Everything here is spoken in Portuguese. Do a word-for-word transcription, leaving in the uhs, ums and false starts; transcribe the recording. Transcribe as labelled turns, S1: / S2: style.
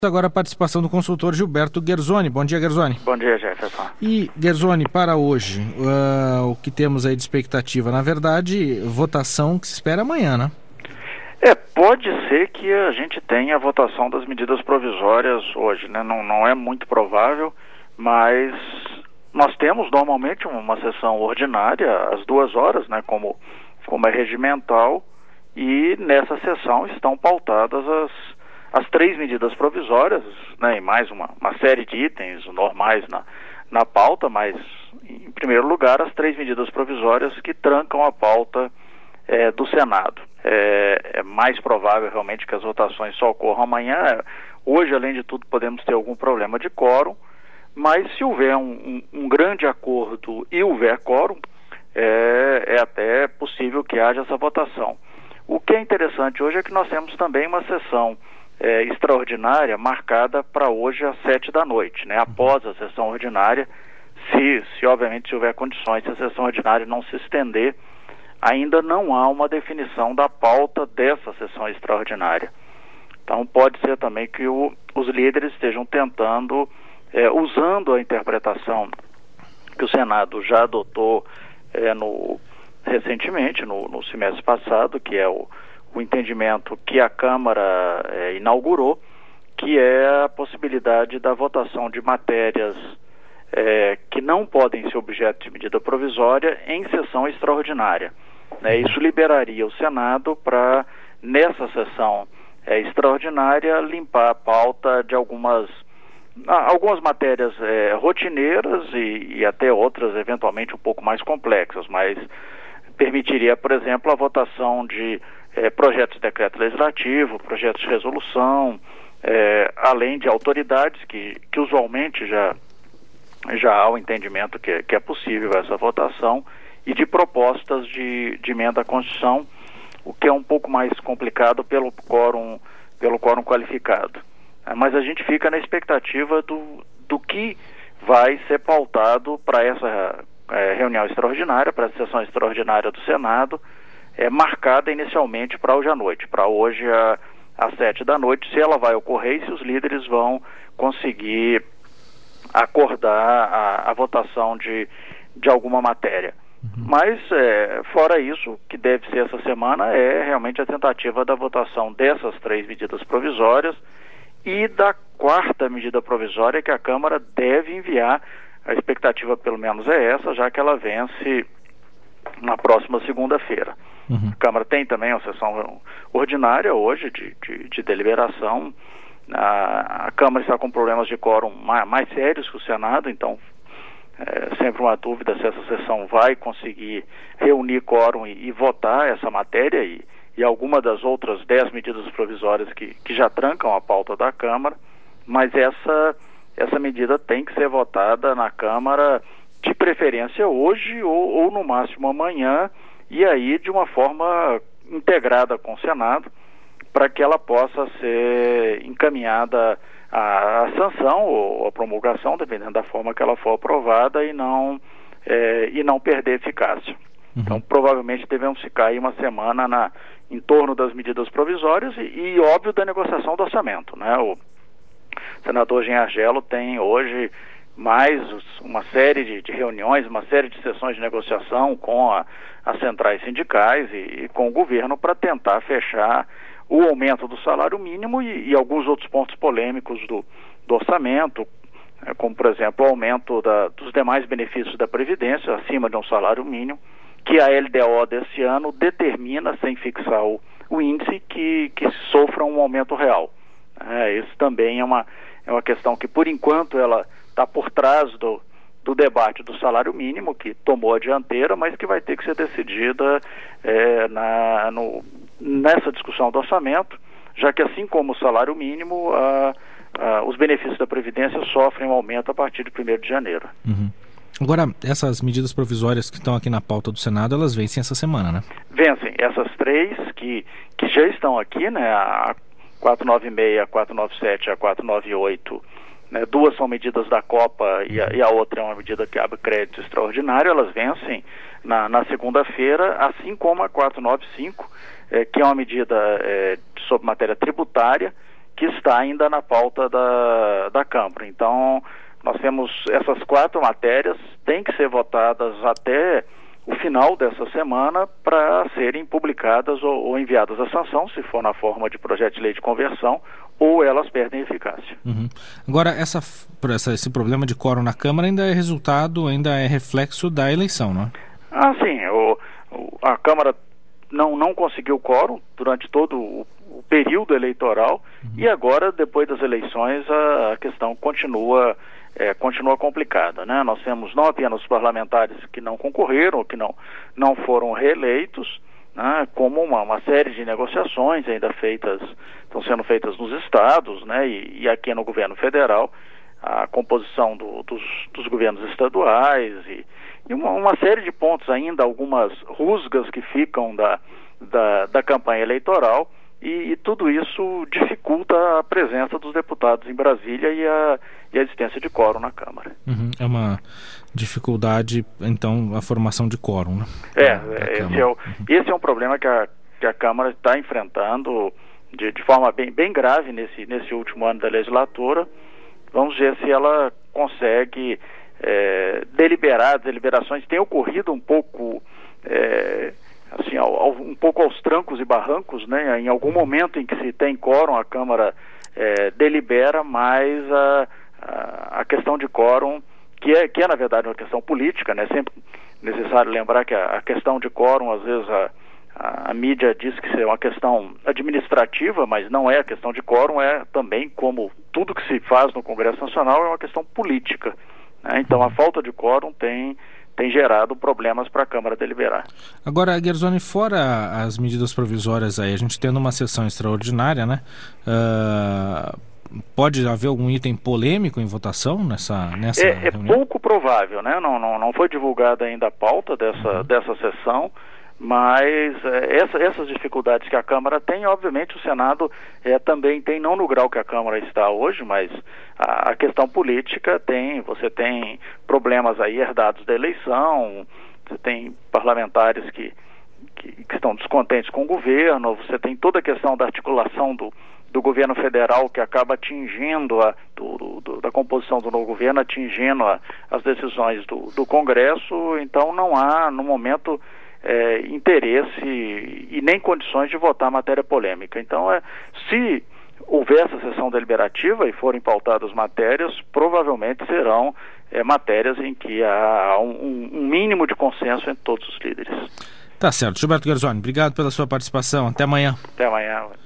S1: Agora a participação do consultor Gilberto Guerzoni. Bom dia, Guerzoni.
S2: Bom dia, Jefferson.
S1: E, Guerzoni, para hoje, uh, o que temos aí de expectativa? Na verdade, votação que se espera amanhã, né?
S2: É, pode ser que a gente tenha a votação das medidas provisórias hoje, né? Não, não é muito provável, mas nós temos normalmente uma sessão ordinária às duas horas, né? Como, como é regimental, e nessa sessão estão pautadas as as três medidas provisórias, né, e mais uma, uma série de itens normais na, na pauta, mas, em primeiro lugar, as três medidas provisórias que trancam a pauta é, do Senado. É, é mais provável, realmente, que as votações só ocorram amanhã. Hoje, além de tudo, podemos ter algum problema de quórum, mas se houver um, um, um grande acordo e houver quórum, é, é até possível que haja essa votação. O que é interessante hoje é que nós temos também uma sessão É, extraordinária marcada para hoje às sete da noite, né? Após a sessão ordinária, se, se obviamente se houver condições, se a sessão ordinária não se estender, ainda não há uma definição da pauta dessa sessão extraordinária. Então pode ser também que o, os líderes estejam tentando, é, usando a interpretação que o Senado já adotou é, no, recentemente, no, no semestre passado, que é o o entendimento que a Câmara é, inaugurou, que é a possibilidade da votação de matérias é, que não podem ser objeto de medida provisória em sessão extraordinária. Né? Isso liberaria o Senado para, nessa sessão é, extraordinária, limpar a pauta de algumas, algumas matérias é, rotineiras e, e até outras eventualmente um pouco mais complexas, mas permitiria, por exemplo, a votação de É, projetos de decreto legislativo, projetos de resolução, é, além de autoridades que, que usualmente já, já há o entendimento que, que é possível essa votação, e de propostas de, de emenda à Constituição, o que é um pouco mais complicado pelo quórum, pelo quórum qualificado. É, mas a gente fica na expectativa do, do que vai ser pautado para essa é, reunião extraordinária, para a sessão extraordinária do Senado, é marcada inicialmente para hoje à noite, para hoje a, às sete da noite, se ela vai ocorrer e se os líderes vão conseguir acordar a, a votação de, de alguma matéria. Uhum. Mas, é, fora isso, o que deve ser essa semana é realmente a tentativa da votação dessas três medidas provisórias e da quarta medida provisória que a Câmara deve enviar. A expectativa, pelo menos, é essa, já que ela vence na próxima segunda-feira. Uhum. A Câmara tem também uma sessão ordinária hoje de, de, de deliberação. A, a Câmara está com problemas de quórum mais, mais sérios que o Senado, então é sempre uma dúvida se essa sessão vai conseguir reunir quórum e, e votar essa matéria e, e alguma das outras dez medidas provisórias que, que já trancam a pauta da Câmara, mas essa, essa medida tem que ser votada na Câmara de preferência hoje ou, ou no máximo amanhã, e aí de uma forma integrada com o Senado, para que ela possa ser encaminhada à, à sanção ou à promulgação, dependendo da forma que ela for aprovada, e não, é, e não perder eficácia. Uhum. Então, provavelmente devemos ficar aí uma semana na, em torno das medidas provisórias e, e óbvio, da negociação do orçamento, né? O senador Jean Argello tem hoje mais uma série de, de reuniões, uma série de sessões de negociação com a, as centrais sindicais e, e com o governo para tentar fechar o aumento do salário mínimo e, e alguns outros pontos polêmicos do, do orçamento, é, como, por exemplo, o aumento da, dos demais benefícios da Previdência acima de um salário mínimo, que a L D O desse ano determina, sem fixar o, o índice, que, que sofra um aumento real. É, isso também é uma, é uma questão que, por enquanto, ela está por trás do, do debate do salário mínimo, que tomou a dianteira, mas que vai ter que ser decidida é, na, no, nessa discussão do orçamento, já que, assim como o salário mínimo, a, a, os benefícios da Previdência sofrem um aumento a partir de primeiro de janeiro.
S1: Uhum. Agora, essas medidas provisórias que estão aqui na pauta do Senado, elas vencem essa semana, né?
S2: Vencem. Essas três que, que já estão aqui, né? A quatrocentos e noventa e seis, a quatrocentos e noventa e sete, a quatrocentos e noventa e oito, né, duas são medidas da Copa e a, e a outra é uma medida que abre crédito extraordinário, elas vencem na, na segunda-feira, assim como a quatrocentos e noventa e cinco, é, que é uma medida é, sobre matéria tributária, que está ainda na pauta da, da Câmara. Então, nós temos essas quatro matérias, têm que ser votadas até o final dessa semana para serem publicadas ou, ou enviadas à sanção, se for na forma de projeto de lei de conversão, ou elas perdem eficácia.
S1: Uhum. Agora, essa, essa, esse problema de quórum na Câmara ainda é resultado, ainda é reflexo da eleição, não é?
S2: Ah, sim. O, o, a Câmara não, não conseguiu quórum durante todo o, o período eleitoral, uhum. E agora, depois das eleições, a, a questão continua... É, continua complicada, né? Nós temos não apenas os parlamentares que não concorreram, que não, não foram reeleitos, né? Como uma, uma série de negociações ainda feitas, estão sendo feitas nos estados, né? E, e aqui no governo federal, a composição do, dos, dos governos estaduais e, e uma, uma série de pontos ainda, algumas rusgas que ficam da, da, da campanha eleitoral. E, e tudo isso dificulta a presença dos deputados em Brasília e a, e a existência de quórum na Câmara.
S1: Uhum. É uma dificuldade, então, a formação de quórum, né?
S2: É, esse é, o, esse é um problema que a, que a Câmara está enfrentando de, de forma bem, bem grave nesse, nesse último ano da legislatura. Vamos ver se ela consegue é, deliberar. As deliberações têm ocorrido um pouco... É, assim, ao, ao, um pouco aos trancos e barrancos, né? Em algum momento em que se tem quórum, a Câmara é, delibera, mas a, a, a questão de quórum, que é, que é na verdade uma questão política, né? Sempre necessário lembrar que a, a questão de quórum, às vezes a, a, a mídia diz que é uma questão administrativa, mas não é a questão de quórum, é também, como tudo que se faz no Congresso Nacional, é uma questão política, né? Então a falta de quórum tem... tem gerado problemas para a Câmara deliberar.
S1: Agora, Guerzoni, fora as medidas provisórias aí, a gente tendo uma sessão extraordinária, né? Uh, pode haver algum item polêmico em votação nessa, nessa
S2: é,
S1: reunião?
S2: É pouco provável, né? Não, não, não foi divulgada ainda a pauta dessa, uhum. dessa sessão, mas é, essa, essas dificuldades que a Câmara tem, obviamente o Senado é, também tem, não no grau que a Câmara está hoje, mas a, a questão política tem, você tem problemas aí herdados da eleição, você tem parlamentares que, que, que estão descontentes com o governo, você tem toda a questão da articulação do, do governo federal que acaba atingindo, a, do, do, da composição do novo governo, atingindo a, as decisões do, do Congresso, então não há, no momento... É, interesse e nem condições de votar matéria polêmica. Então, é, se houver essa sessão deliberativa e forem pautadas matérias, provavelmente serão é, matérias em que há um, um mínimo de consenso entre todos os líderes.
S1: Tá certo. Gilberto Guerzoni, obrigado pela sua participação. Até amanhã.
S2: Até amanhã.